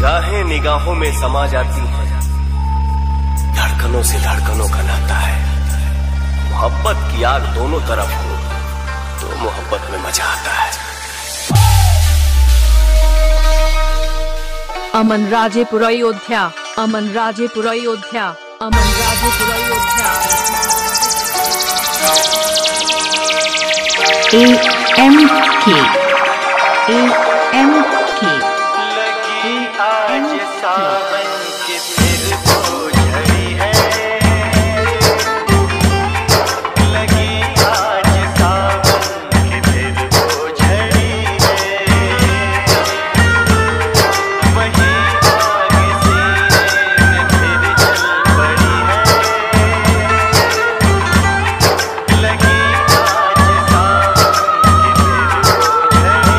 निगाहें निगाहों में समा जाती हैं, धड़कनों से धड़कनों का नाता है। मोहब्बत की आग दोनों तरफ हो तो मोहब्बत में मजा आता है। अमन राजेपुर अयोध्या, अमन राजेपुर अयोध्या, अमन राजेपुर अयोध्या। AMK लगी आज सावन के फिर वो झड़ी है, लगी आज सावन के फिर वो झड़ी है। वही आग सीने में फिर जल पड़ी है, लगी आज सावन के फिर वो झड़ी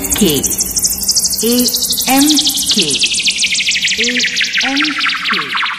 AMK